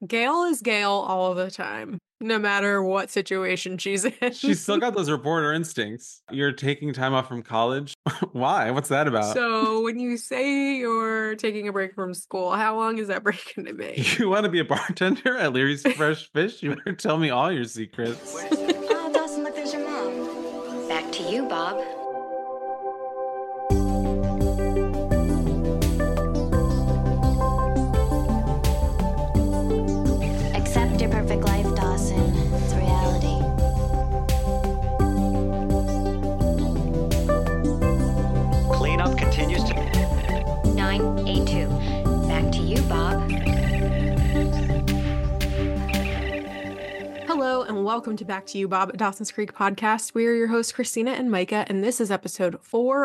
Gail is Gail all the time, no matter what situation she's in. She's still got those reporter instincts. You're taking time off from college? Why? What's that about? So when you say you're taking a break from school, how long is that break going to be? You want to be a bartender at Leary's Fresh Fish? You better tell me all your secrets. Oh, Dawson, look, there's your mom. Back to you, Bob. Accept your perfect life, Dawson. It's reality. Cleanup continues to... 982. Back to you, Bob. Hello, and welcome to Back to You, Bob, at Dawson's Creek Podcast. We are your hosts, Christina and Micah, and this is episode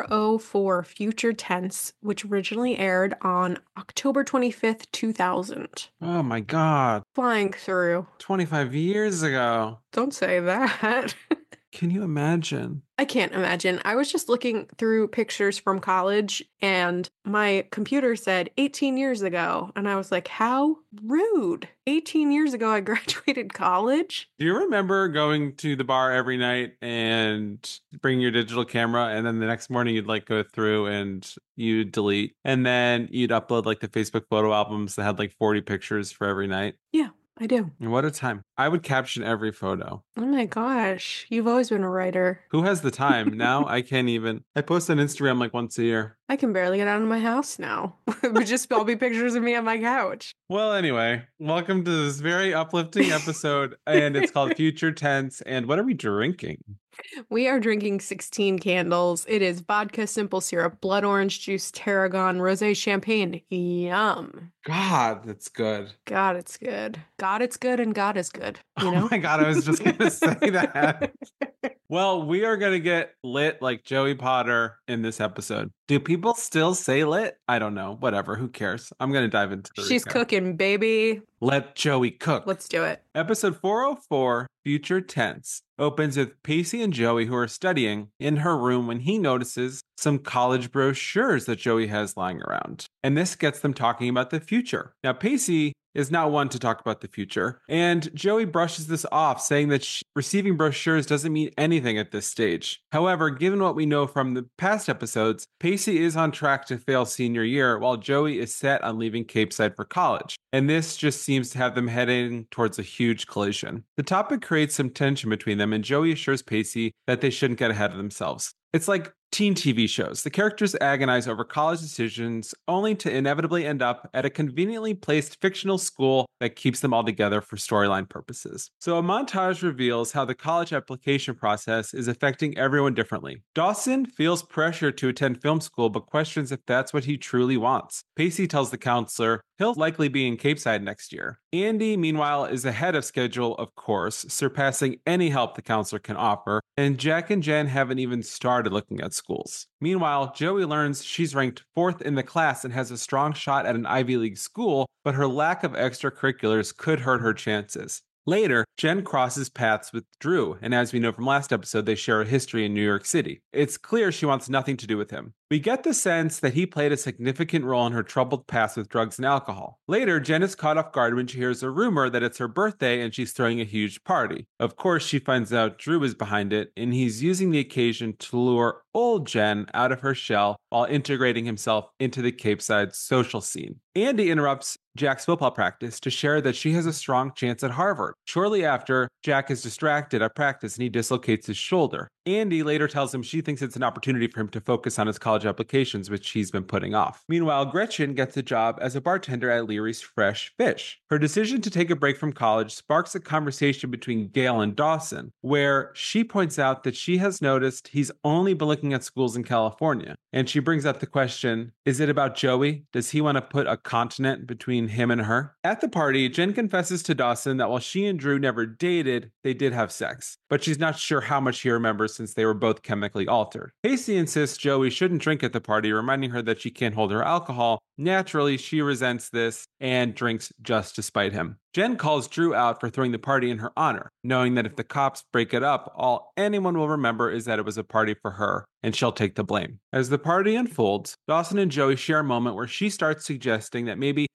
404, Future Tense, which originally aired on October 25th, 2000. Oh my God. Flying through. 25 years ago. Don't say that. Can you imagine? I can't imagine. I was just looking through pictures from college and my computer said 18 years ago. And I was like, how rude. 18 years ago, I graduated college. Do you remember going to the bar every night and bringing your digital camera, and then the next morning you'd like go through and you'd delete, and then you'd upload like the Facebook photo albums that had like 40 pictures for every night? Yeah, I do. And what a time. I would caption every photo. Oh my gosh. You've always been a writer. Who has the time? Now I can't even. I post on Instagram like once a year. I can barely get out of my house now. It would just all be pictures of me on my couch. Well, anyway, welcome to this very uplifting episode, and it's called Future Tense. And what are we drinking? We are drinking 16 candles. It is vodka, simple syrup, blood orange juice, tarragon, rosé champagne. Yum. God, that's good. God, it's good. God, it's good, and God is good. You know? Oh my God, I was just going to say that. Well, we are going to get lit like Joey Potter in this episode. Do people still say lit? I don't know. Whatever. Who cares? I'm going to dive into the She's recap. cooking, baby. Let Joey cook. Let's do it. Episode 404, Future Tense, opens with Pacey and Joey, who are studying in her room, when he notices some college brochures that Joey has lying around. And this gets them talking about the future. Now, Pacey is not one to talk about the future, and Joey brushes this off, saying that receiving brochures doesn't mean anything at this stage. However, given what we know from the past episodes, Pacey is on track to fail senior year, while Joey is set on leaving Capeside for college. And this just seems to have them heading towards a huge collision. The topic creates some tension between them, and Joey assures Pacey that they shouldn't get ahead of themselves. It's like teen TV shows. The characters agonize over college decisions, only to inevitably end up at a conveniently placed fictional school that keeps them all together for storyline purposes. So a montage reveals how the college application process is affecting everyone differently. Dawson feels pressure to attend film school, but questions if that's what he truly wants. Pacey tells the counselor he'll likely be in Capeside next year. Andy, meanwhile, is ahead of schedule, of course, surpassing any help the counselor can offer, and Jack and Jen haven't even started looking at schools. Meanwhile, Joey learns she's ranked 4th in the class and has a strong shot at an Ivy League school, but her lack of extracurriculars could hurt her chances. Later, Jen crosses paths with Drew, and as we know from last episode, they share a history in New York City. It's clear she wants nothing to do with him. We get the sense that he played a significant role in her troubled past with drugs and alcohol. Later, Jen is caught off guard when she hears a rumor that it's her birthday and she's throwing a huge party. Of course, she finds out Drew is behind it, and he's using the occasion to lure old Jen out of her shell while integrating himself into the Capeside social scene. Andy interrupts Jack's football practice to share that she has a strong chance at Harvard. Shortly after, Jack is distracted at practice and he dislocates his shoulder. Andy later tells him she thinks it's an opportunity for him to focus on his college applications, which he's been putting off. Meanwhile, Gretchen gets a job as a bartender at Leary's Fresh Fish. Her decision to take a break from college sparks a conversation between Gail and Dawson, where she points out that she has noticed he's only been looking at schools in California. And she brings up the question, is it about Joey? Does he want to put a continent between him and her? At the party, Jen confesses to Dawson that while she and Drew never dated, they did have sex, but she's not sure how much he remembers since they were both chemically altered. Pacey insists Joey shouldn't drink at the party, reminding her that she can't hold her alcohol. Naturally, she resents this and drinks just to spite him. Jen calls Drew out for throwing the party in her honor, knowing that if the cops break it up, all anyone will remember is that it was a party for her, and she'll take the blame. As the party unfolds, Dawson and Joey share a moment where she starts suggesting that maybe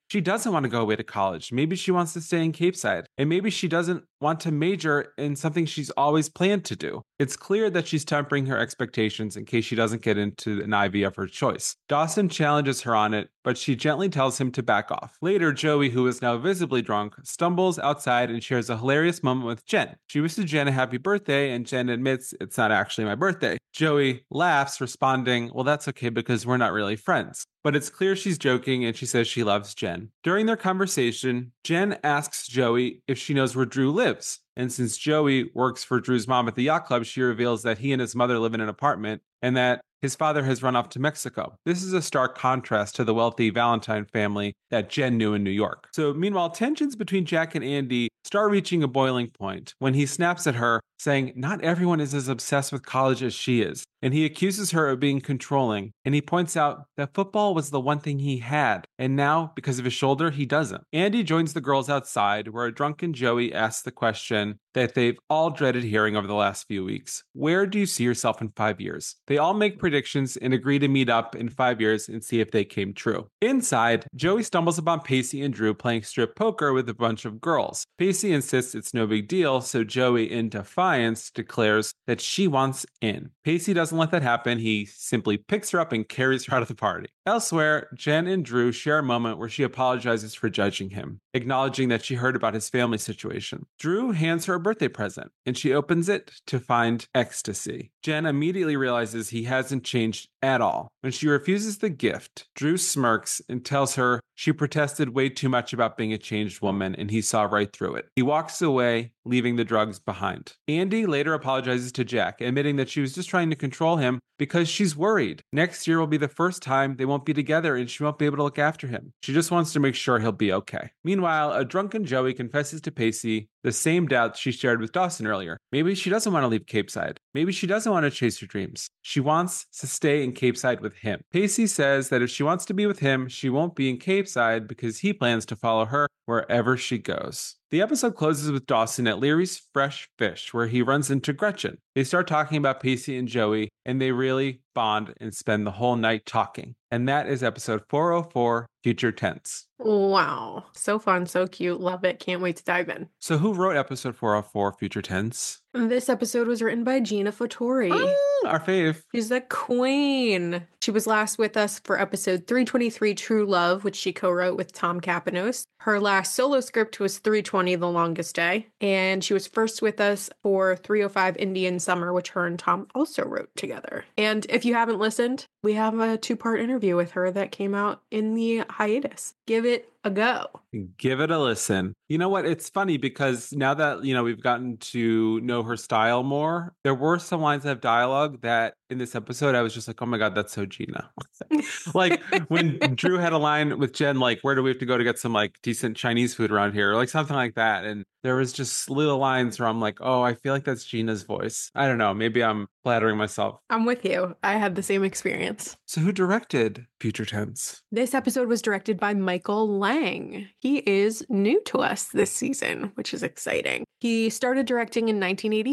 she doesn't want to go away to college. Maybe she wants to stay in Cape Side. And maybe she doesn't want to major in something she's always planned to do. It's clear that she's tempering her expectations in case she doesn't get into an Ivy of her choice. Dawson challenges her on it, but she gently tells him to back off. Later, Joey, who is now visibly drunk, stumbles outside and shares a hilarious moment with Jen. She wishes Jen a happy birthday, and Jen admits it's not actually my birthday. Joey laughs, responding, well, that's okay because we're not really friends. But it's clear she's joking, and she says she loves Jen. During their conversation, Jen asks Joey if she knows where Drew lives. And since Joey works for Drew's mom at the yacht club, she reveals that he and his mother live in an apartment and that his father has run off to Mexico. This is a stark contrast to the wealthy Valentine family that Jen knew in New York. So meanwhile, tensions between Jack and Andy start reaching a boiling point when he snaps at her, saying not everyone is as obsessed with college as she is. And he accuses her of being controlling. And he points out that football was the one thing he had. And now, because of his shoulder, he doesn't. Andy joins the girls outside, where a drunken Joey asks the question that they've all dreaded hearing over the last few weeks. Where do you see yourself in 5 years? They all make predictions and agree to meet up in 5 years and see if they came true. Inside, Joey stumbles upon Pacey and Drew playing strip poker with a bunch of girls. Pacey insists it's no big deal, so Joey, in defiance, declares that she wants in. Pacey doesn't let that happen. He simply picks her up and carries her out of the party. Elsewhere, Jen and Drew share a moment where she apologizes for judging him, acknowledging that she heard about his family situation. Drew hands her a birthday present, and she opens it to find ecstasy. Jen immediately realizes he hasn't changed at all. When she refuses the gift, Drew smirks and tells her she protested way too much about being a changed woman, and he saw right through it. He walks away, leaving the drugs behind. Andy later apologizes to Jack, admitting that she was just trying to control him because she's worried. Next year will be the first time they won't be together and she won't be able to look after him. She just wants to make sure he'll be okay. Meanwhile, a drunken Joey confesses to Pacey the same doubts she shared with Dawson earlier. Maybe she doesn't want to leave Cape Side. Maybe she doesn't want to chase her dreams. She wants to stay in Cape Side with him. Pacey says that if she wants to be with him, she won't be in Cape Side because he plans to follow her wherever she goes. The episode closes with Dawson at Leary's Fresh Fish, where he runs into Gretchen. They start talking about Pacey and Joey, and they really bond and spend the whole night talking. And that is episode 404, Future Tense. Wow. So fun, so cute. Love it. Can't wait to dive in. So who wrote episode 404, Future Tense? This episode was written by Gina Fattori. Our fave. She's the queen. She was last with us for episode 323, True Love, which she co-wrote with Tom Kapanos. Her last solo script was 320, The Longest Day. And she was first with us for 305, Indian Summer, which her and Tom also wrote together. And if you haven't listened, we have a 2-part interview with her that came out in the hiatus. Give it a go. Give it a listen. You know what? It's funny because now that, we've gotten to know her style more, there were some lines of dialogue that in this episode, I was just like, oh my God, that's so Gina. Like when Drew had a line with Jen, like, where do we have to go to get some like decent Chinese food around here? Or like something like that. And there was just little lines where I'm like, oh, I feel like that's Gina's voice. I don't know. Maybe I'm flattering myself. I'm with you. I had the same experience. So who directed Future Tense? This episode was directed by Michael Lang. He is new to us this season, which is exciting. He started directing in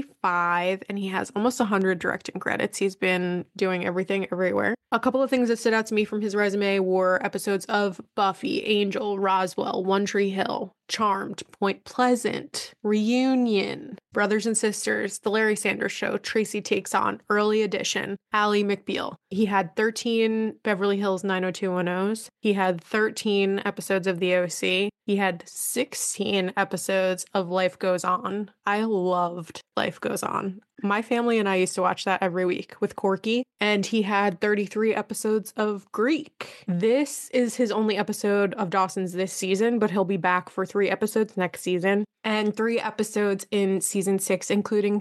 1985 and he has almost 100 directing credits. He's been doing everything everywhere. A couple of things that stood out to me from his resume were episodes of Buffy, Angel, Roswell, One Tree Hill, Charmed, Point Pleasant, Reunion, Brothers and Sisters, The Larry Sanders Show, Tracy Takes On, Early Edition, Ally McBeal. He had 13 Beverly Hills 90210s. He had 13 episodes of The OC. He had 16 episodes of Life Goes On. I loved Life Goes On. My family and I used to watch that every week with Corky, and he had 33 episodes of Greek. This is his only episode of Dawson's this season, but he'll be back for 3 episodes next season, and 3 episodes in season 6, including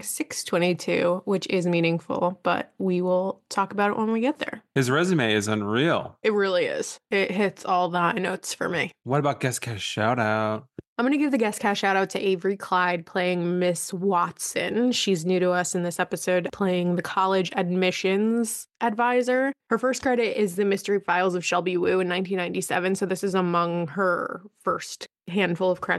622, which is meaningful, but we will talk about it when we get there. His resume is unreal. It really is. It hits all the high notes for me. What about guest cast shout out? I'm going to give the guest cast shout out to Avery Clyde playing Miss Watson. She's new to us in this episode, playing the college admissions advisor. Her first credit is The Mystery Files of Shelby Woo in 1997, so this is among her first handful of credits.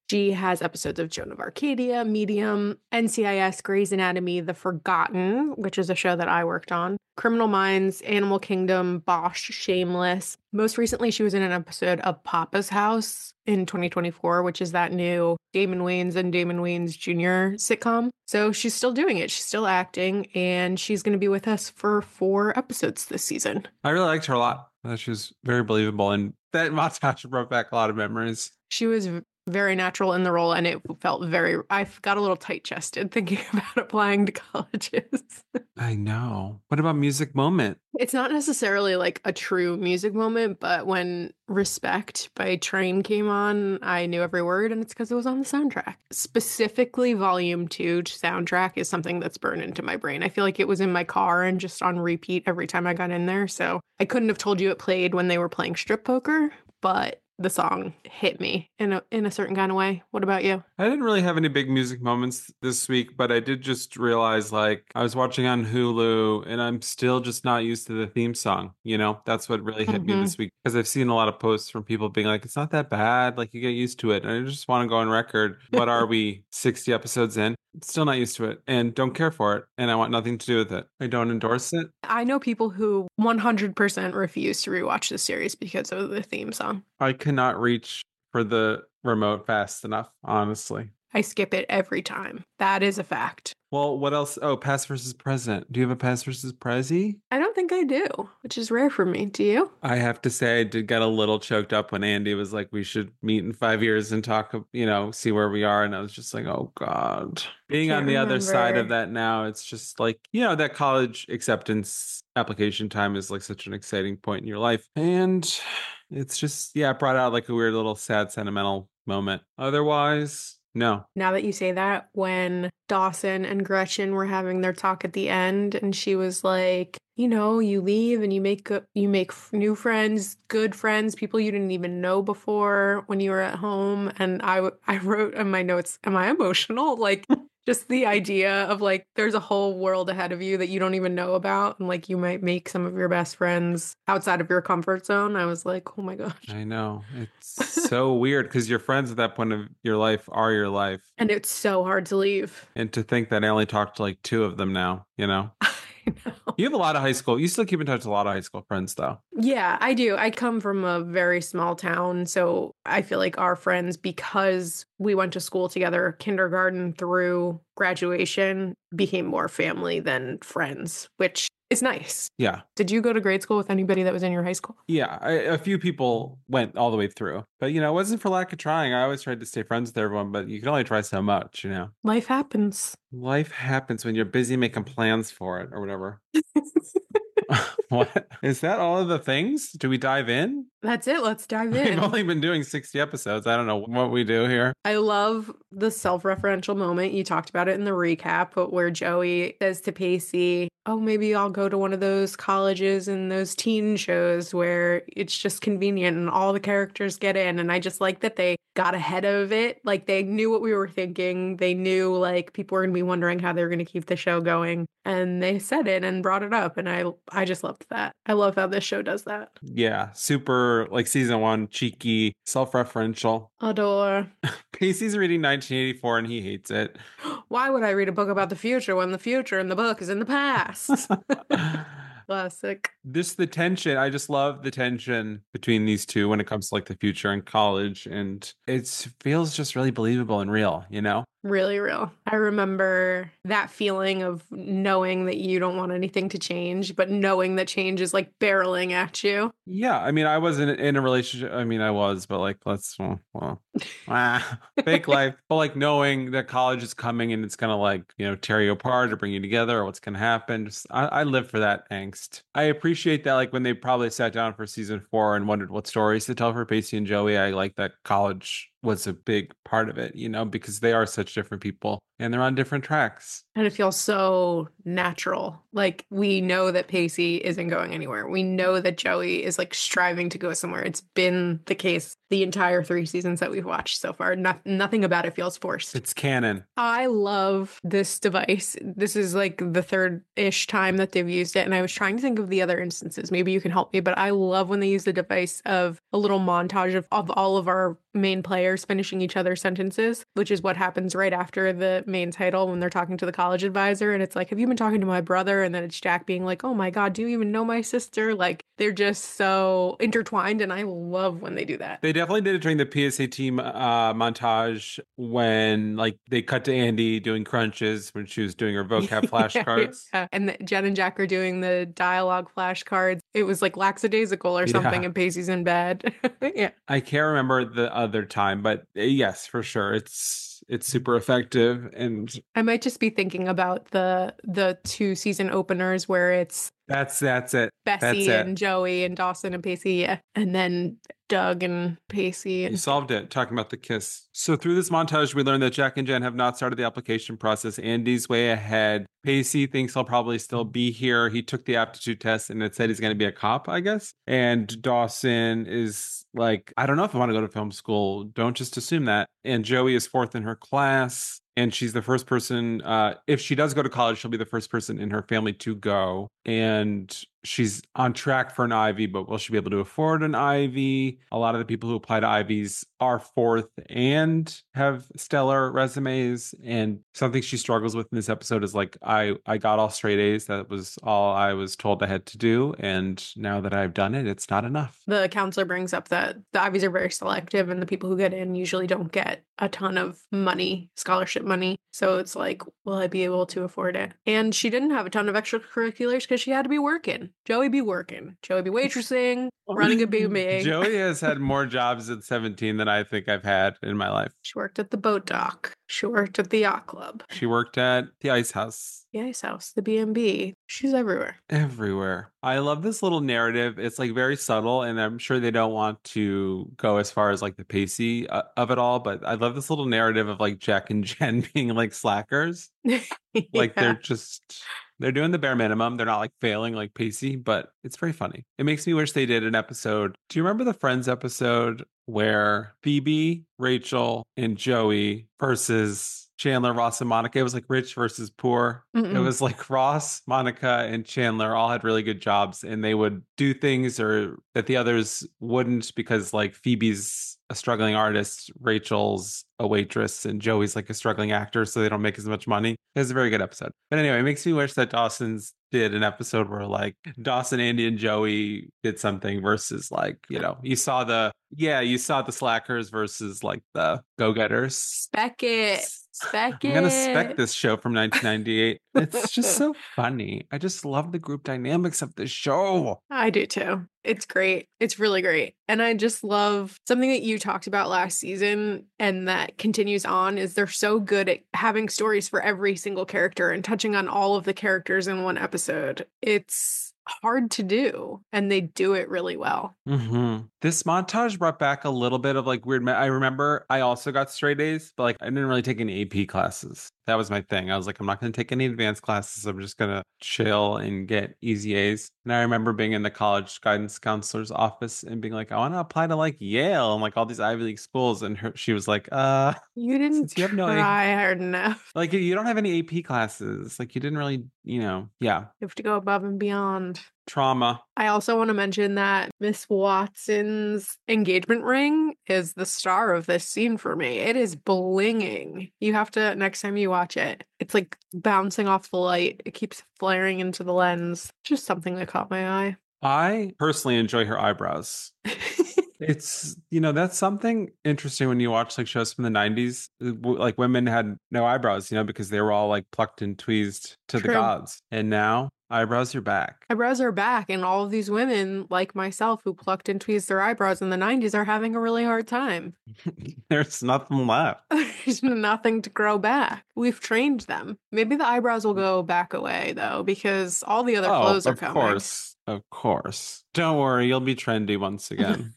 She has episodes of Joan of Arcadia, Medium, NCIS, Grey's Anatomy, The Forgotten, which is a show that I worked on, Criminal Minds, Animal Kingdom, Bosch, Shameless. Most recently, she was in an episode of Papa's House in 2024, which is that new Damon Wayans and Damon Wayans Jr. sitcom. So she's still doing it. She's still acting, and she's going to be with us for 4 episodes this season. I really liked her a lot. She was very believable, and that montage brought back a lot of memories. She was very natural in the role, and it felt I got a little tight-chested thinking about applying to colleges. I know. What about music moment? It's not necessarily like a true music moment, but when Respect by Train came on, I knew every word, and it's because it was on the soundtrack. Specifically, Volume 2 soundtrack is something that's burned into my brain. I feel like it was in my car and just on repeat every time I got in there, so I couldn't have told you it played when they were playing strip poker, but the song hit me in a certain kind of way. What about you? I didn't really have any big music moments this week, but I did just realize, like, I was watching on Hulu and I'm still just not used to the theme song. You know, that's what really hit me this week, because I've seen a lot of posts from people being like, it's not that bad. Like, you get used to it. And I just want to go on record. What are we, 60 episodes in? Still not used to it and don't care for it. And I want nothing to do with it. I don't endorse it. I know people who 100% refuse to rewatch the series because of the theme song. I cannot reach for the remote fast enough, honestly. I skip it every time. That is a fact. Well, what else? Oh, past versus present. Do you have a past versus prezi? I don't think I do, which is rare for me. Do you? I have to say, I did get a little choked up when Andy was like, we should meet in 5 years and talk, see where we are. And I was just like, oh God. Being on the other side of that now, it's just like, that college acceptance application time is like such an exciting point in your life. And it's just, it brought out like a weird little sad, sentimental moment. Otherwise, no. Now that you say that, when Dawson and Gretchen were having their talk at the end, and she was like, you leave and you make new friends, good friends, people you didn't even know before when you were at home. And I wrote in my notes, am I emotional? Like, just the idea of like, there's a whole world ahead of you that you don't even know about. And like, you might make some of your best friends outside of your comfort zone. I was like, oh my gosh. I know. It's so weird because your friends at that point of your life are your life. And it's so hard to leave. And to think that I only talked to like 2 of them now, I know. You have a lot of high school. You still keep in touch with a lot of high school friends, though. Yeah, I do. I come from a very small town, so I feel like our friends, because we went to school together, kindergarten through graduation, became more family than friends, which is nice. Yeah. Did you go to grade school with anybody that was in your high school? Yeah, a few people went all the way through. But, it wasn't for lack of trying. I always tried to stay friends with everyone, but you can only try so much, Life happens. Life happens when you're busy making plans for it or whatever. What? Is that all of the things? Do we dive in? That's it. Let's dive in. We've only been doing 60 episodes. I don't know what we do here. I love the self-referential moment. You talked about it in the recap, but where Joey says to Pacey, oh, maybe I'll go to one of those colleges and those teen shows where it's just convenient and all the characters get in. And I just like that they got ahead of it. Like, they knew what we were thinking. They knew like people were going to be wondering how they were going to keep the show going. And they said it and brought it up. And I just loved that. I love how this show does that. Yeah. Super, like season 1, cheeky, self-referential. Adore. Pacey's reading 1984 and he hates it. Why would I read a book about the future when the future in the book is in the past? Classic. The tension. I just love the tension between these two when it comes to like the future and college. And it feels just really believable and real, Really real. I remember that feeling of knowing that you don't want anything to change, but knowing that change is like barreling at you. Yeah. I mean, I wasn't in a relationship. I mean, I was, but like, fake life. But like knowing that college is coming and it's going to like, tear you apart or bring you together or what's going to happen. I live for that angst. I appreciate that. Like when they probably sat down for season 4 and wondered what stories to tell for Pacey and Joey, I like that college was a big part of it, because they are such different people. And they're on different tracks. And it feels so natural. Like, we know that Pacey isn't going anywhere. We know that Joey is like striving to go somewhere. It's been the case the entire 3 seasons that we've watched so far. Nothing about it feels forced. It's canon. I love this device. This is like the third-ish time that they've used it. And I was trying to think of the other instances. Maybe you can help me, but I love when they use the device of a little montage of all of our main players finishing each other's sentences, which is what happens right after the main title when they're talking to the college advisor. And it's like, have you been talking to my brother? And then it's Jack being like, oh my God, do you even know my sister? Like, they're just so intertwined. And I love when they do that. They definitely did it during the PSAT montage when like they cut to Andy doing crunches when she was doing her vocab flashcards. Yeah. And Jen and Jack are doing the dialogue flashcards. It was like lackadaisical or something, Yeah. and Pacey's in bed. Yeah. I can't remember the other time, but yes, for sure. It's super effective. And I might just be thinking about the 2 season openers where it's that's it. Bessie That's and it. Joey and Dawson and Pacey, yeah. And then Doug and Pacey. You solved it, talking about the kiss. So through this montage, we learn that Jack and Jen have not started the application process. Andy's way ahead. Pacey thinks he'll probably still be here. He took the aptitude test and it said he's going to be a cop, I guess. And Dawson is like, I don't know if I want to go to film school. Don't just assume that. And Joey is 4th in her class. And she's the first person, if she does go to college, she'll be the first person in her family to go. And she's on track for an Ivy, but will she be able to afford an Ivy? A lot of the people who apply to Ivies are 4th and have stellar resumes. And something she struggles with in this episode is like, I got all straight A's. That was all I was told I had to do. And now that I've done it, it's not enough. The counselor brings up that the Ivies are very selective and the people who get in usually don't get a ton of money, scholarship money. So it's like, will I be able to afford it? And she didn't have a ton of extracurriculars because she had to be working. Joey be working. Joey be waitressing, running a B&B. Joey has had more jobs at 17 than I think I've had in my life. She worked at the boat dock. She worked at the yacht club. She worked at the Ice House. The Ice House, the B&B. She's everywhere. Everywhere. I love this little narrative. It's like very subtle, and I'm sure they don't want to go as far as like the Pacey of it all, but I love this little narrative of like Jack and Jen being like slackers. Like Yeah. they're doing the bare minimum. They're not like failing like Pacey, but it's very funny. It makes me wish they did an episode. Do you remember the Friends episode where Phoebe, Rachel, and Joey versus Chandler, Ross, and Monica? It was like rich versus poor. Mm-mm. It was like Ross, Monica, and Chandler all had really good jobs, and they would do things or that the others wouldn't because like Phoebe's a struggling artist, Rachel's a waitress, and Joey's like a struggling actor, so they don't make as much money. It was a very good episode. But anyway, it makes me wish that Dawson's did an episode where like Dawson, Andy, and Joey did something versus like, you know, you saw the slackers versus like the go-getters. Spec it. Spec it. I'm gonna spec this show from 1998. It's just so funny. I just love the group dynamics of this show. I do too. It's great. It's really great. And I just love something that you talked about last season and that continues on is they're so good at having stories for every single character and touching on all of the characters in one episode. It's hard to do and they do it really well. Mm-hmm. This montage brought back a little bit of like weird. I remember I also got straight A's, but like I didn't really take any AP classes. That was my thing. I was like, I'm not going to take any advanced classes. I'm just going to chill and get easy A's. And I remember being in the college guidance counselor's office and being like, I want to apply to like Yale and like all these Ivy League schools. And she was like, you didn't since you have no try hard enough. Like you don't have any AP classes. Like you didn't really, yeah. You have to go above and beyond. Trauma. I also want to mention that Miss Watson's engagement ring is the star of this scene for me. It is blinging. You have to, next time you watch it, it's like bouncing off the light. It keeps flaring into the lens. Just something that caught my eye. I personally enjoy her eyebrows. It's, that's something interesting when you watch like shows from the 90s. Like women had no eyebrows, because they were all like plucked and tweezed to the True. gods. And now eyebrows are back. Eyebrows are back, and all of these women, like myself, who plucked and tweezed their eyebrows in the 90s are having a really hard time. There's nothing left. There's nothing to grow back. We've trained them. Maybe the eyebrows will go back away though, because all the other Oh, clothes are of coming. course. Of course. Don't worry, you'll be trendy once again.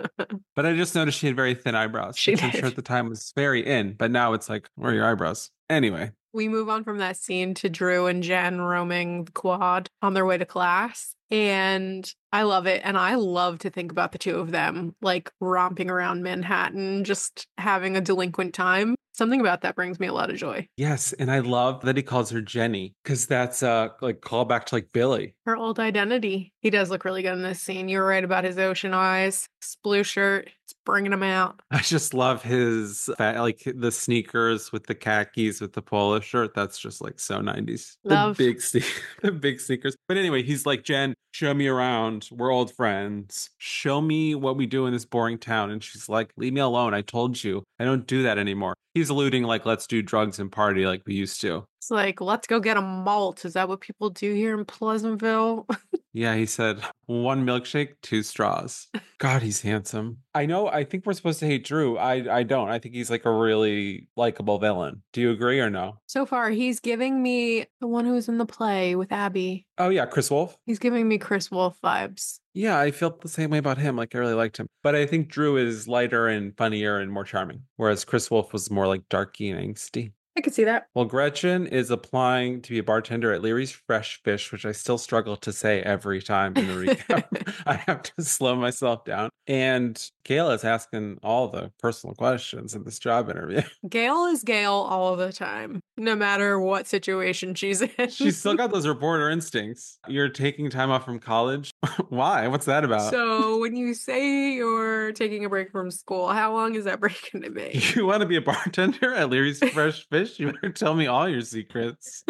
But I just noticed she had very thin eyebrows, She which I'm sure did. at the time was very in, but now it's like, where are your eyebrows? Anyway, We move on from that scene to Drew and Jen roaming the quad on their way to class. And I love it. And I love to think about the two of them like romping around Manhattan, just having a delinquent time. Something about that brings me a lot of joy. yes, and I love that he calls her Jenny because that's like call back to like Billy. Her old identity. He does look really good in this scene. You were right about his ocean eyes. His blue shirt. It's bringing him out. I just love his like the sneakers with the khakis with the polo shirt. That's just like so 90s. Love. The big sneakers. But anyway, he's like, Jen, show me around. We're old friends. Show me what we do in this boring town. And she's like, leave me alone. I told you. I don't do that anymore. He's alluding like, let's do drugs and party like we used to. It's like, let's go get a malt. Is that what people do here in Pleasantville? Yeah, he said, one milkshake, two straws. God, he's handsome. I think we're supposed to hate Drew. I don't. I think he's like a really likable villain. Do you agree or no? So far, he's giving me the one who was in the play with Abby. Oh, yeah, Chris Wolf. He's giving me Chris Wolf vibes. Yeah, I felt the same way about him. Like, I really liked him. But I think Drew is lighter and funnier and more charming, whereas Chris Wolf was more like darky and angsty. I could see that. Well, Gretchen is applying to be a bartender at Leary's Fresh Fish, which I still struggle to say every time in the recap. I have to slow myself down. And Gail is asking all the personal questions in this job interview. Gail is Gail all the time, no matter what situation she's in. She's still got those reporter instincts. You're taking time off from college? Why? What's that about? So when you say you're taking a break from school, how long is that break going to be? You want to be a bartender at Leary's Fresh Fish? You better tell me all your secrets.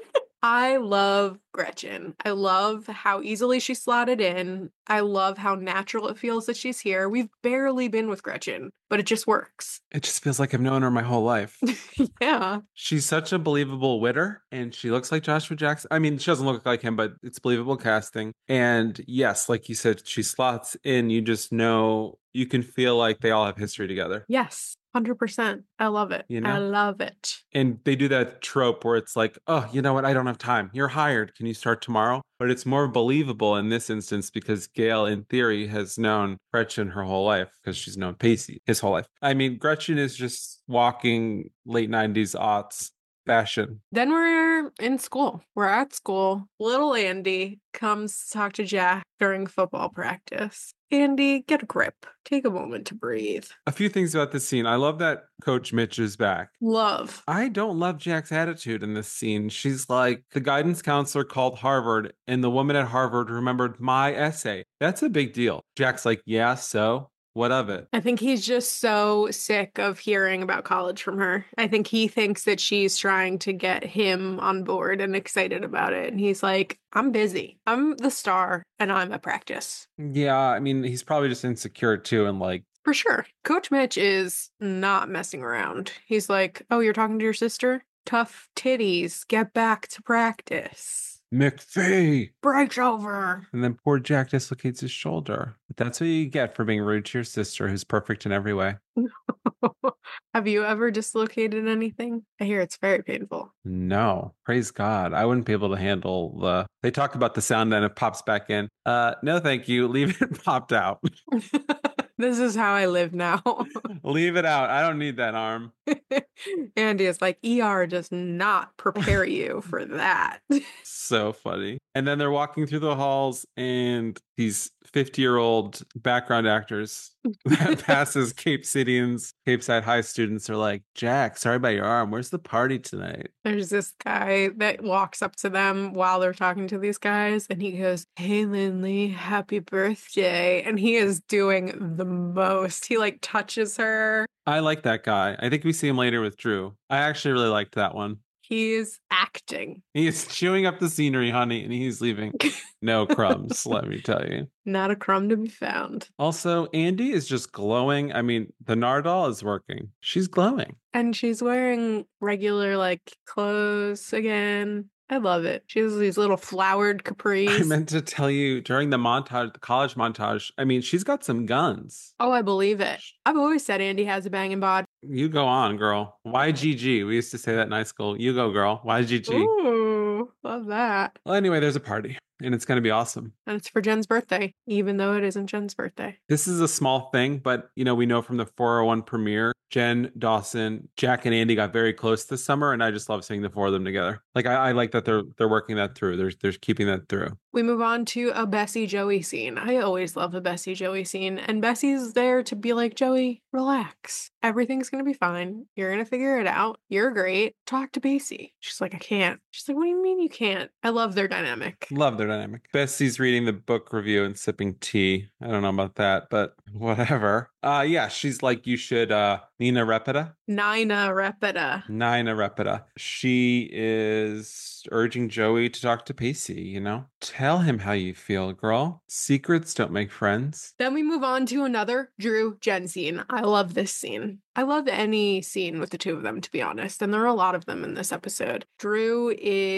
I love Gretchen. I love how easily she slotted in. I love how natural it feels that she's here. We've barely been with Gretchen, but it just works. It just feels like I've known her my whole life. Yeah. She's such a believable witter, and she looks like Joshua Jackson. I mean, she doesn't look like him, but it's believable casting. And yes, like you said, she slots in. You just know, you can feel like they all have history together. Yes. 100%. I love it. You know? I love it. And they do that trope where it's like, oh, you know what? I don't have time. You're hired. Can you start tomorrow? But it's more believable in this instance because Gail, in theory, has known Gretchen her whole life because she's known Pacey his whole life. I mean, Gretchen is just walking late 90s aughts fashion. Then we're in school. We're at school. Little Andy comes to talk to Jack during football practice. Andy, get a grip. Take a moment to breathe. A few things about this scene. I love that Coach Mitch is back. Love. I don't love Jack's attitude in this scene. She's like, the guidance counselor called Harvard, and the woman at Harvard remembered my essay. That's a big deal. Jack's like, yeah, so what of it? I think he's just so sick of hearing about college from her. I think he thinks that she's trying to get him on board and excited about it. And he's like, I'm busy. I'm the star and I'm at practice. Yeah, I mean, he's probably just insecure too. And like, for sure. Coach Mitch is not messing around. He's like, oh, you're talking to your sister? Tough titties. Get back to practice. McPhee breaks over. And then poor Jack dislocates his shoulder. But that's what you get for being rude to your sister, who's perfect in every way. Have you ever dislocated anything? I hear it's very painful. No, praise God. I wouldn't be able to handle they talk about the sound and it pops back in. No, thank you. Leave it popped out. This is how I live now. Leave it out. I don't need that arm. Andy is like, ER does not prepare you for that. So funny. And then they're walking through the halls and these 50-year-old background actors that passes Cape Cityans, Cape Side High students are like, Jack, sorry about your arm. Where's the party tonight? There's this guy that walks up to them while they're talking to these guys and he goes, hey, Lindley, happy birthday. And he is doing the most. He like touches her. I like that guy. I think we see him later with Drew. I actually really liked that one. He's acting. He's chewing up the scenery, honey, and he's leaving no crumbs, let me tell you. Not a crumb to be found. Also, Andy is just glowing. I mean, the Nardole is working. She's glowing. And she's wearing regular, like, clothes again. I love it. She has these little flowered capris. I meant to tell you during the montage, the college montage, I mean, she's got some guns. Oh, I believe it. I've always said Andy has a banging bod. You go on, girl. YGG. We used to say that in high school. You go, girl. YGG. Ooh, love that. Well, anyway, there's a party and it's going to be awesome. And it's for Jen's birthday, even though it isn't Jen's birthday. This is a small thing, but we know from the 401 premiere, Jen, Dawson, Jack, and Andy got very close this summer, and I just love seeing the four of them together. Like I like that they're working that through. They're keeping that through. We move on to a Bessie Joey scene. I always love a Bessie Joey scene, and Bessie's there to be like, Joey, relax. Everything's gonna be fine. You're gonna figure it out. You're great. Talk to Pacey. She's like, I can't. She's like, what do you mean you can't? I love their dynamic. Love their dynamic. Bessie's reading the book review and sipping tea. I don't know about that, but whatever. Yeah, she's like, you should Nina Repeta. Nina Repeta. She is urging Joey to talk to Pacey, Tell him how you feel, girl. Secrets don't make friends. Then we move on to another Drew Jen scene. I love this scene. I love any scene with the two of them, to be honest. And there are a lot of them in this episode. Drew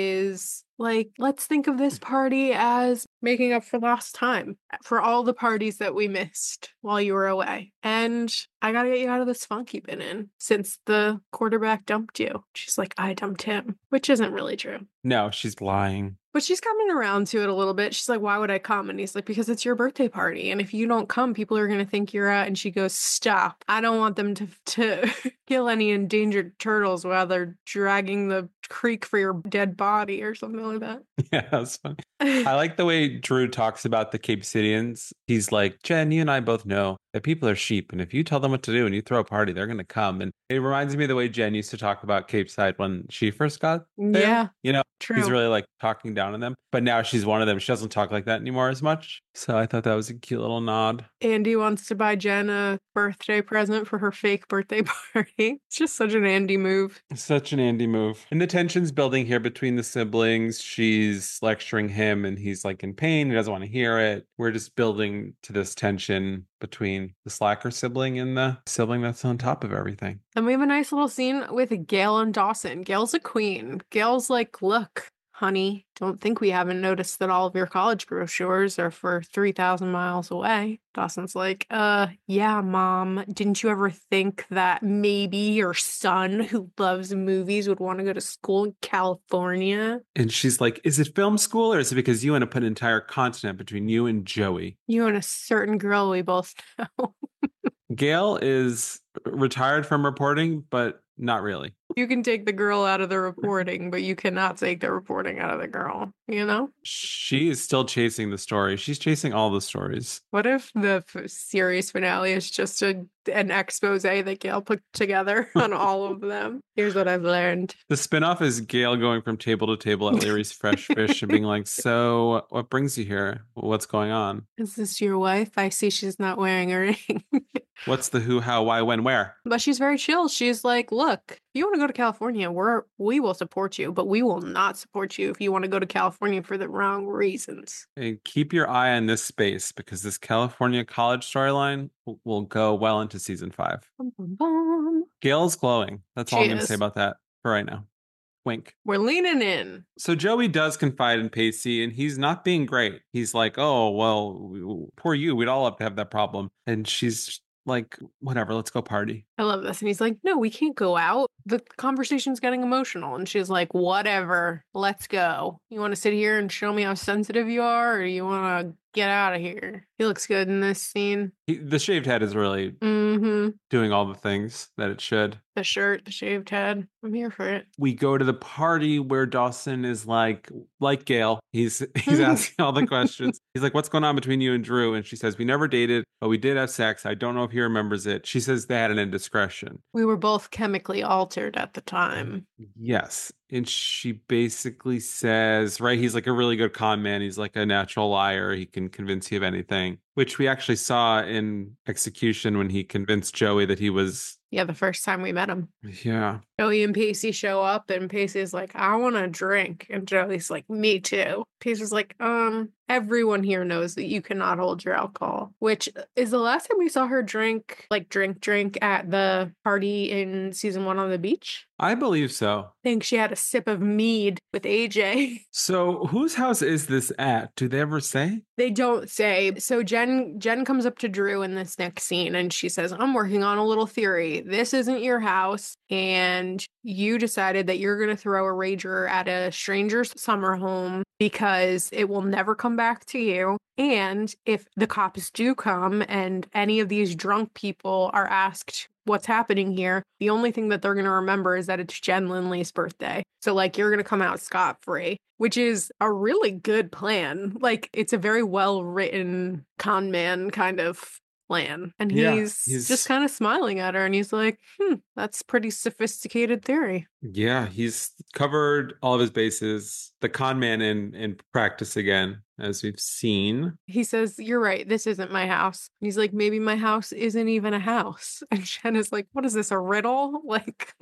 is like, let's think of this party as making up for lost time, for all the parties that we missed while you were away. And I gotta get you out of this funk you've been in since the quarterback dumped you. She's like, I dumped him, which isn't really true. No, she's lying. But she's coming around to it a little bit. She's like, why would I come? And he's like, because it's your birthday party. And if you don't come, people are going to think you're out. And she goes, stop. I don't want them to kill any endangered turtles while they're dragging the creek for your dead body or something like that. Yeah, that's funny. I like the way Drew talks about the Cape Cityans. He's like, Jen, you and I both know that people are sheep. And if you tell them what to do and you throw a party, they're going to come. And it reminds me of the way Jen used to talk about Cape Side when she first got there. Yeah. True. He's really like talking down on them. But now she's one of them. She doesn't talk like that anymore as much. So I thought that was a cute little nod. Andy wants to buy Jen a birthday present for her fake birthday party. It's just such an Andy move. Such an Andy move. And the tension's building here between the siblings. She's lecturing him and he's like in pain. He doesn't want to hear it. We're just building to this tension between the slacker sibling and the sibling that's on top of everything. And we have a nice little scene with Gail and Dawson. Gail's a queen. Gail's like, look, honey, don't think we haven't noticed that all of your college brochures are for 3,000 miles away. Dawson's like, yeah, Mom. Didn't you ever think that maybe your son who loves movies would want to go to school in California? And she's like, is it film school or is it because you want to put an entire continent between you and Joey? You and a certain girl we both know. Gail is retired from reporting, but not really. You can take the girl out of the reporting, but you cannot take the reporting out of the girl, She is still chasing the story. She's chasing all the stories. What if the series finale is just an expose that Gail put together on all of them? Here's what I've learned. The spinoff is Gail going from table to table at Larry's Fresh Fish and being like, so what brings you here? What's going on? Is this your wife? I see she's not wearing a ring. What's the who, how, why, when, where? But she's very chill. She's like, look, if you want to go to California, we will support you, but we will not support you if you want to go to California for the wrong reasons. And keep your eye on this space because this California college storyline will go well into season 5. Bum, bum, bum. Gail's glowing. That's all I'm going to is. say about that for right now. Wink. We're leaning in. So Joey does confide in Pacey and he's not being great. He's like, oh, well, poor you. We'd all have to have that problem. And she's like, whatever, let's go party. I love this. And he's like, no, we can't go out. The conversation's getting emotional. And she's like, whatever, let's go. You want to sit here and show me how sensitive you are, or you want to get out of here? He looks good in this scene. The shaved head is really doing all the things that it should. The shirt, the shaved head. I'm here for it. We go to the party where Dawson is like Gail. He's asking all the questions. He's like, what's going on between you and Drew? And she says, we never dated, but we did have sex. I don't know if he remembers it. She says they had an indiscretion. We were both chemically altered at the time. Yes. And she basically says, right, he's like a really good con man. He's like a natural liar. He can convince you of anything, which we actually saw in Execution when he convinced Joey that he was... Yeah, the first time we met him. Yeah. Joey and Pacey show up and Pacey's like, I want to drink. And Joey's like, me too. Pacey's like, everyone here knows that you cannot hold your alcohol, which is the last time we saw her drink at the party in season 1 on the beach. I believe so. I think she had a sip of mead with AJ. So whose house is this at? Do they ever say? They don't say. So Jen Jen comes up to Drew in this next scene and she says, I'm working on a little theory. This isn't your house, and you decided that you're going to throw a rager at a stranger's summer home because it will never come back to you. And if the cops do come and any of these drunk people are asked what's happening here, the only thing that they're going to remember is that it's Jen Lindley's birthday. So, like, you're going to come out scot-free, which is a really good plan. Like, it's a very well-written con man kind of plan. And he's just kind of smiling at her and he's like, that's pretty sophisticated theory. Yeah, he's covered all of his bases. The con man in practice again, as we've seen. He says, you're right, this isn't my house. And he's like, maybe my house isn't even a house. And Jen is like, what is this, a riddle? Like,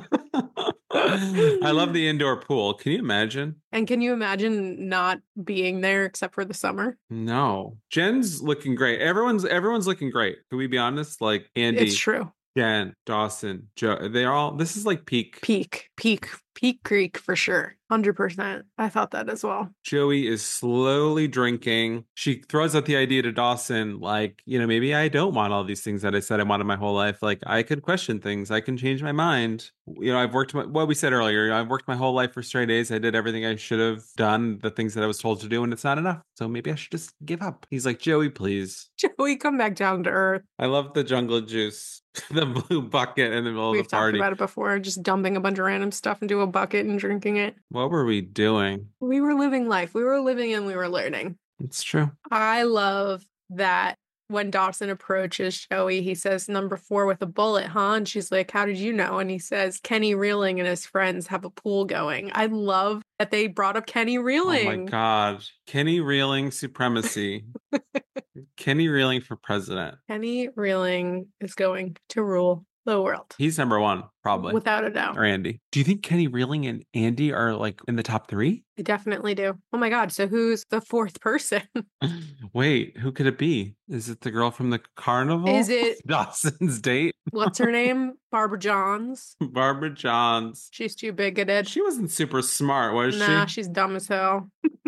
I love the indoor pool. Can you imagine? And can you imagine not being there except for the summer? No. Jen's looking great. Everyone's looking great. Can we be honest? Like Andy. It's true. Jen, Dawson, Joe, this is like peak Creek for sure. 100%. I thought that as well. Joey is slowly drinking. She throws out the idea to Dawson, like, maybe I don't want all these things that I said I wanted my whole life. Like, I could question things. I can change my mind. I've worked what we said earlier. I've worked my whole life for straight A's. I did everything I should have done, the things that I was told to do, and it's not enough. So maybe I should just give up. He's like, Joey, please. Joey, come back down to earth. I love the jungle juice. The blue bucket in the middle of the party. We've talked about it before, just dumping a bunch of random stuff into a bucket and drinking it. What were we doing? We were living life. We were living and we were learning. It's true. I love that when Dawson approaches Joey, he says, number 4 with a bullet, huh? And she's like, how did you know? And he says, Kenny Reeling and his friends have a pool going. I love that they brought up Kenny Reeling. Oh my God. Kenny Reeling supremacy. Kenny Reeling for president. Kenny Reeling is going to rule the world. He's number 1, probably. Without a doubt. Or Andy. Do you think Kenny Reeling and Andy are like in the top 3? I definitely do. Oh my God. So who's the 4th person? Wait, who could it be? Is it the girl from the carnival? Is it Dawson's date? What's her name? Barbara Johns. Barbara Johns. She's too bigoted. She wasn't super smart, was she? Nah, she's dumb as hell.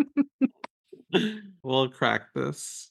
We'll crack this.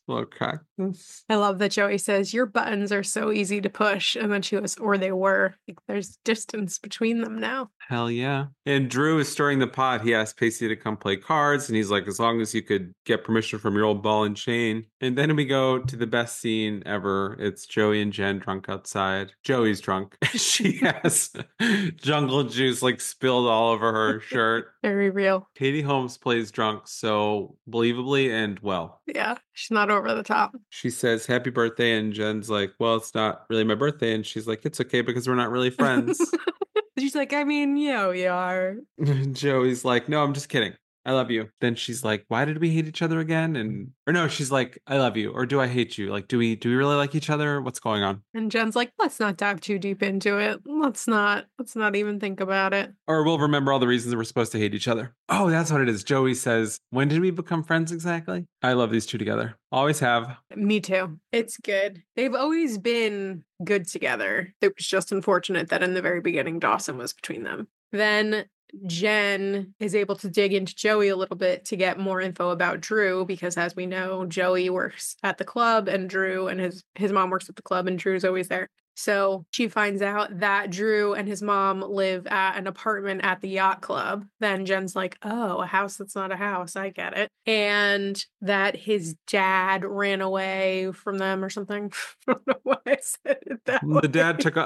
I love that Joey says, your buttons are so easy to push. And then she goes, or they were. Like, there's distance between them now. Hell yeah. And Drew is stirring the pot. He asked Pacey to come play cards. And he's like, as long as you could get permission from your old ball and chain. And then we go to the best scene ever. It's Joey and Jen drunk outside. Joey's drunk. She has jungle juice like spilled all over her shirt. Very real. Katie Holmes plays drunk so believably and well. Yeah, she's not over the top. She says, happy birthday. And Jen's like, well, it's not really my birthday. And she's like, it's okay because we're not really friends. She's like, I mean, yeah, we are. Joey's like, no, I'm just kidding. I love you. Then she's like, why did we hate each other again? Or no, she's like, I love you. Or do I hate you? Like, do we really like each other? What's going on? And Jen's like, let's not dive too deep into it. Let's not even think about it. Or we'll remember all the reasons that we're supposed to hate each other. Oh, that's what it is. Joey says, when did we become friends exactly? I love these two together. Always have. Me too. It's good. They've always been good together. It was just unfortunate that in the very beginning, Dawson was between them. Then Jen is able to dig into Joey a little bit to get more info about Drew, because as we know, Joey works at the club and Drew and his mom works at the club and Drew's always there. So she finds out that Drew and his mom live at an apartment at the yacht club. Then Jen's like, oh, a house that's not a house. I get it. And that his dad ran away from them or something. I don't know why I said it that way. The dad took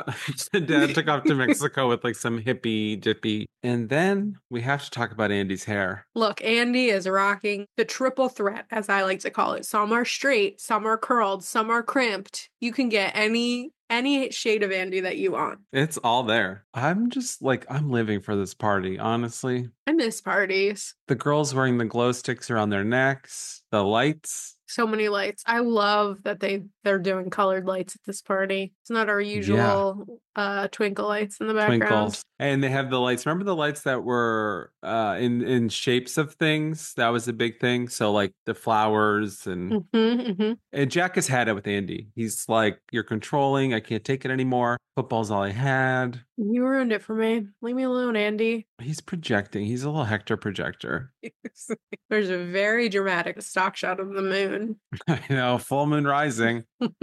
off to Mexico with like some hippie dippy. And then we have to talk about Andy's hair. Look, Andy is rocking the triple threat, as I like to call it. Some are straight, some are curled, some are crimped. You can get any shade of Andy that you want. It's all there. I'm just like, I'm living for this party, honestly. I miss parties. The girls wearing the glow sticks around their necks, the lights. So many lights. I love that they're doing colored lights at this party. It's not our usual twinkle lights in the background. Twinkles. And they have the lights. Remember the lights that were in shapes of things? That was a big thing. So like the flowers and and Jack has had it with Andy. He's like, you're controlling. I can't take it anymore. Football's all I had. You ruined it for me. Leave me alone, Andy. He's projecting. He's a little Hector projector. There's a very dramatic stock shot of the moon. I know, full moon rising.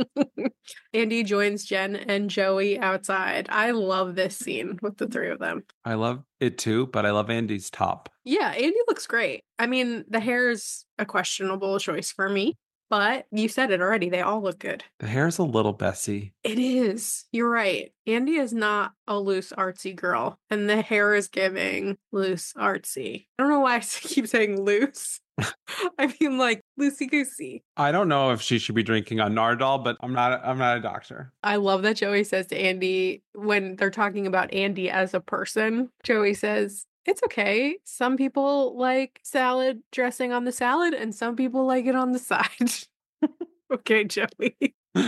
Andy joins Jen and Joey outside. I love this scene with the three of them. I love it too, but I love Andy's top. Yeah, Andy looks great. I mean, the hair is a questionable choice for me, but you said it already. They all look good. The hair's a little Bessie. It is. You're right. Andy is not a loose artsy girl, and the hair is giving loose artsy. I don't know why I keep saying loose. I mean, like loosey goosey. I don't know if she should be drinking on Nardol, but I'm not a doctor. I love that Joey says to Andy when they're talking about Andy as a person. Joey says, it's okay. Some people like salad dressing on the salad, and some people like it on the side. Okay, Joey.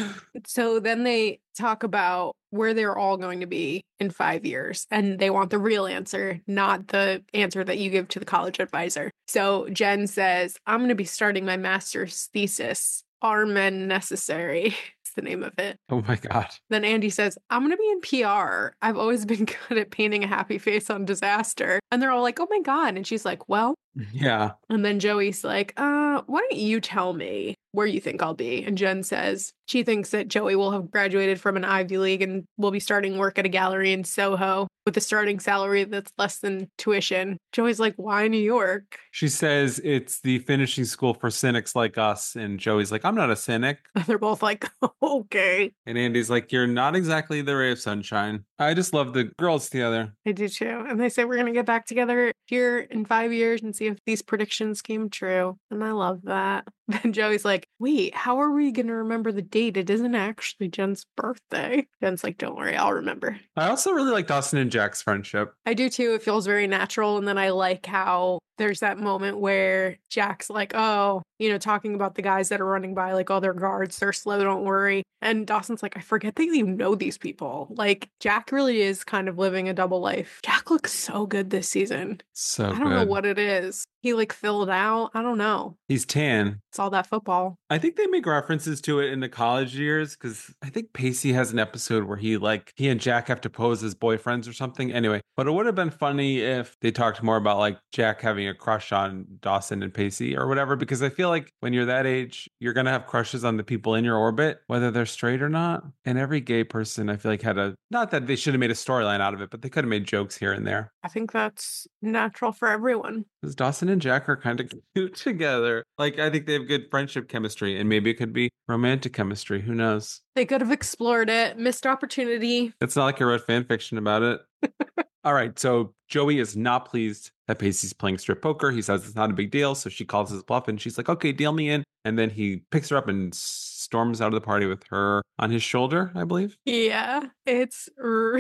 So then they talk about where they're all going to be in 5 years, and they want the real answer, not the answer that you give to the college advisor. So Jen says, I'm going to be starting my master's thesis. Are men necessary? It's the name of it. Oh my God. Then Andy says, I'm going to be in PR. I've always been good at painting a happy face on disaster. And they're all like, oh my God. And she's like, well. Yeah. And then Joey's like, why don't you tell me where you think I'll be? And Jen says she thinks that Joey will have graduated from an Ivy League and will be starting work at a gallery in Soho with a starting salary that's less than tuition. Joey's like, why New York? She says it's the finishing school for cynics like us. And Joey's like, I'm not a cynic. They're both like, okay. And Andy's like, you're not exactly the ray of sunshine. I just love the girls together. I do too. And they say we're going to get back together here in 5 years and see if these predictions came true. And I love that. Then Joey's like, wait, how are we going to remember the date? It isn't actually Jen's birthday. Jen's like, don't worry, I'll remember. I also really like Dawson and Jack's friendship. I do too. It feels very natural. And then I like how there's that moment where Jack's like, oh, talking about the guys that are running by, like, oh, they're guards, they're slow, don't worry. And Dawson's like, I forget that you know these people. Like, Jack really is kind of living a double life. Jack looks so good this season. So I don't know what it is. He like filled out. I don't know. He's tan. It's all that football. I think they make references to it in the college years because I think Pacey has an episode where he and Jack have to pose as boyfriends or something. Anyway, but it would have been funny if they talked more about like Jack having a crush on Dawson and Pacey or whatever, because I feel like when you're that age, you're going to have crushes on the people in your orbit, whether they're straight or not. And every gay person, I feel like not that they should have made a storyline out of it, but they could have made jokes here and there. I think that's natural for everyone. Because Dawson and Jack are kind of cute together. Like, I think they have good friendship chemistry, and maybe it could be romantic chemistry. Who knows? They could have explored it. Missed opportunity. It's not like I wrote fan fiction about it. All right, so Joey is not pleased that Pacey's playing strip poker. He says it's not a big deal, so she calls his bluff, and she's like, okay, deal me in. And then he picks her up and storms out of the party with her on his shoulder, I believe. Yeah, it's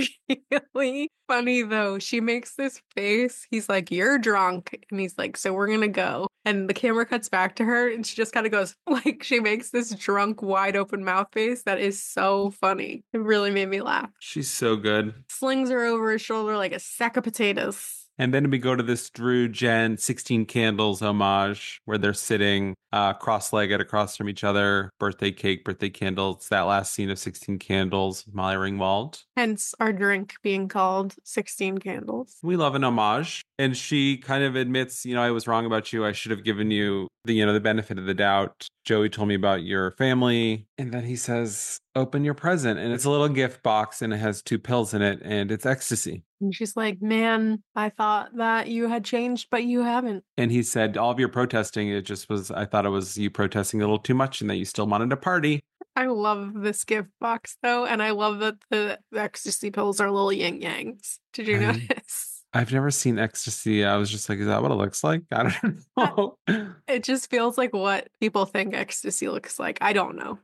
really funny, though. She makes this face. He's like, you're drunk. And he's like, so we're going to go. And the camera cuts back to her, and she just kind of goes, like, she makes this drunk, wide open mouth face that is so funny. It really made me laugh. She's so good. Slings her over his shoulder like a sack of potatoes. And then we go to this Drew Jen 16 Candles homage where they're sitting cross-legged across from each other. Birthday cake, birthday candles. That last scene of 16 Candles, Molly Ringwald. Hence our drink being called 16 Candles. We love an homage. And she kind of admits, I was wrong about you. I should have given you the benefit of the doubt. Joey told me about your family. And then he says, open your present. And it's a little gift box and it has 2 pills in it and it's ecstasy. And she's like, man, I thought that you had changed, but you haven't. And he said, all of your protesting, I thought it was you protesting a little too much and that you still wanted to party. I love this gift box, though. And I love that the ecstasy pills are little yin yangs. Did you notice? I've never seen ecstasy. I was just like, is that what it looks like? I don't know. It just feels like what people think ecstasy looks like. I don't know, but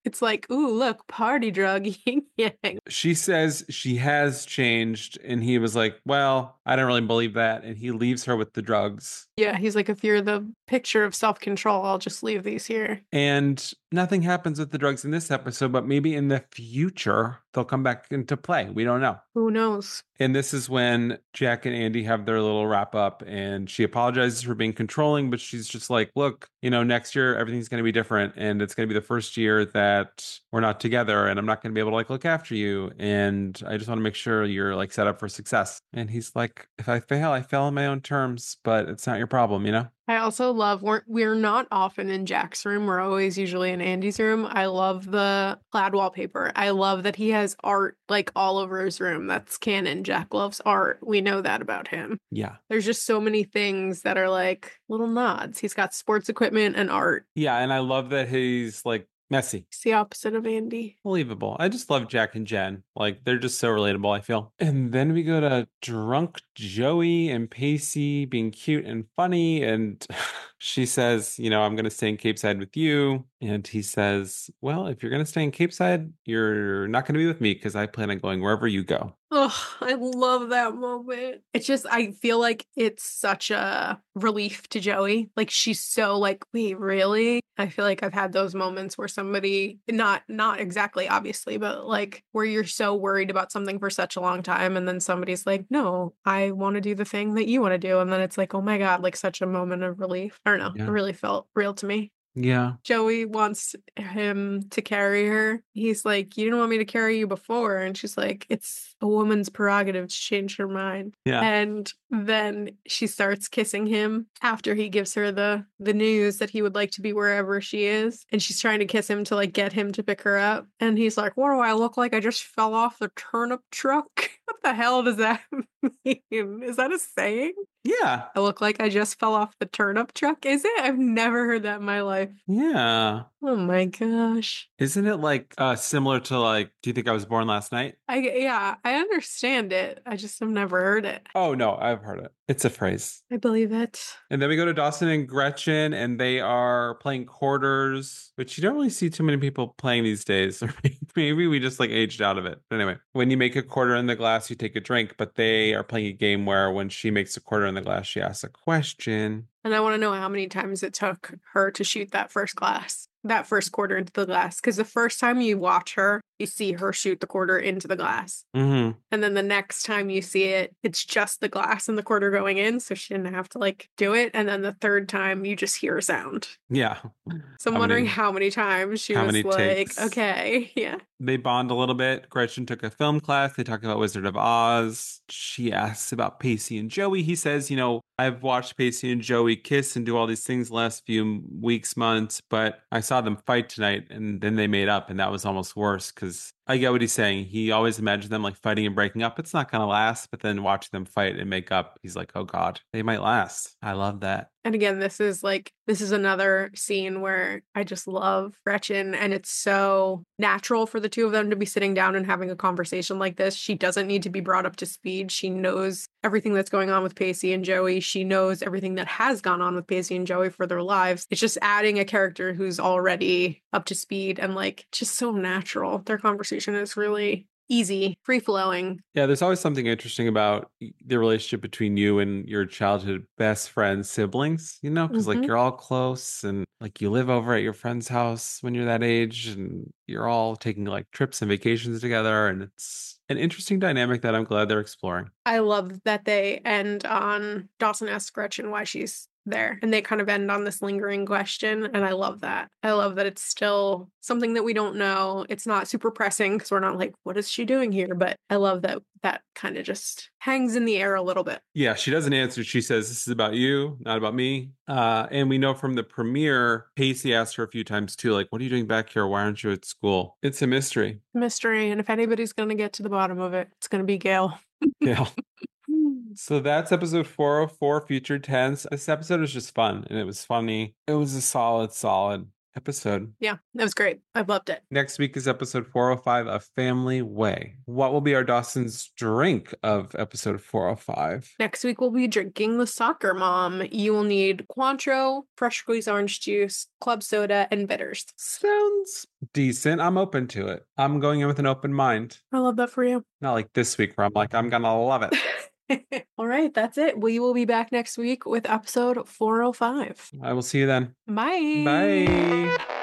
It's like, ooh, look, party drug. Yin yang. She says she has changed, and he was like, well, I don't really believe that. And he leaves her with the drugs. Yeah, he's like, if you're the picture of self-control, I'll just leave these here. And nothing happens with the drugs in this episode, but maybe in the future, they'll come back into play. We don't know. Who knows? And this is when Jack and Andy have their little wrap up, and she apologizes for being controlling, but she's just like, look, next year everything's going to be different, and it's going to be the first year that we're not together, and I'm not going to be able to look after you, and I just want to make sure you're set up for success. And he's like, if I fail on my own terms, but it's not your problem, I also love we're not often in Jack's room. We're always usually in Andy's room. I love the plaid wallpaper. I love that he has art all over his room. That's canon. Jack loves art. We know that about him. Yeah. There's just so many things that are little nods. He's got sports equipment and art. Yeah, and I love that he's messy. It's the opposite of Andy. Believable. I just love Jack and Jen. They're just so relatable, I feel. And then we go to drunk Joey and Pacey being cute and funny. And she says, I'm going to stay in Cape Side with you. And he says, well, if you're going to stay in Cape Side, you're not going to be with me because I plan on going wherever you go. Oh, I love that moment. It's just, I feel like it's such a relief to Joey. She's so wait, really? I feel like I've had those moments where somebody, not exactly, obviously, but where you're so worried about something for such a long time. And then somebody's like, no, I want to do the thing that you want to do. And then it's like, oh my God, such a moment of relief. I don't know. Yeah. It really felt real to me. Yeah. Joey wants him to carry her. He's like, you didn't want me to carry you before. And she's like, it's a woman's prerogative to change her mind. Yeah. And then she starts kissing him after he gives her the news that he would like to be wherever she is. And she's trying to kiss him to get him to pick her up. And he's like, what do I look like? I just fell off the turnip truck. What the hell does that mean? Is that a saying? Yeah. I look like I just fell off the turnip truck. Is it? I've never heard that in my life. Yeah. Oh my gosh. Isn't it similar to do you think I was born last night? I understand it. I just have never heard it. Oh no, I've heard it. It's a phrase. I believe it. And then we go to Dawson and Gretchen, and they are playing quarters, which you don't really see too many people playing these days. Or maybe we just aged out of it. But anyway, when you make a quarter in the glass, you take a drink. But they are playing a game where when she makes a quarter in the glass, she asks a question. And I want to know how many times it took her to shoot that first quarter into the glass. Because the first time you watch her, you see her shoot the quarter into the glass. Mm-hmm. And then the next time you see it, it's just the glass and the quarter going in. So she didn't have to do it. And then the third time you just hear a sound. Yeah. So I'm wondering how many times she was takes. Okay, yeah. They bond a little bit. Gretchen took a film class. They talk about Wizard of Oz. She asks about Pacey and Joey. He says, I've watched Pacey and Joey kiss and do all these things the last few weeks, months, but I saw them fight tonight and then they made up, and that was almost worse because I get what he's saying. He always imagined them fighting and breaking up. It's not going to last, but then watching them fight and make up, he's like, oh God, they might last. I love that. And again, this is another scene where I just love Gretchen, and it's so natural for the two of them to be sitting down and having a conversation like this. She doesn't need to be brought up to speed. She knows everything that's going on with Pacey and Joey. She knows everything that has gone on with Pacey and Joey for their lives. It's just adding a character who's already up to speed and just so natural. Their conversation is really easy, free-flowing. Yeah, there's always something interesting about the relationship between you and your childhood best friends, siblings, because you're all close and you live over at your friend's house when you're that age and you're all taking trips and vacations together, and it's an interesting dynamic that I'm glad they're exploring. I love that they end on Dawson asks Gretchen why she's there, and they kind of end on this lingering question, and I love that. I love that it's still something that we don't know. It's not super pressing because we're not what is she doing here? But I love that kind of just hangs in the air a little bit. Yeah, she doesn't answer. She says, this is about you, not about me. And we know from the premiere, Pacey asked her a few times too, what are you doing back here? Why aren't you at school? It's a mystery. Mystery, and if anybody's going to get to the bottom of it, it's going to be Gail. Gail. So that's episode 404, Future Tense. This episode was just fun, and it was funny. It was a solid episode. Yeah, that was great. I loved it. Next week is episode 405, A Family Way. What will be our Dawson's drink of episode 405? Next week, we'll be drinking the soccer mom. You will need Cointreau, fresh squeezed orange juice, club soda, and bitters. Sounds decent. I'm open to it. I'm going in with an open mind. I love that for you. Not like this week where I'm like, I'm going to love it. All right, that's it. We will be back next week with episode 405. I will see you then. Bye. Bye.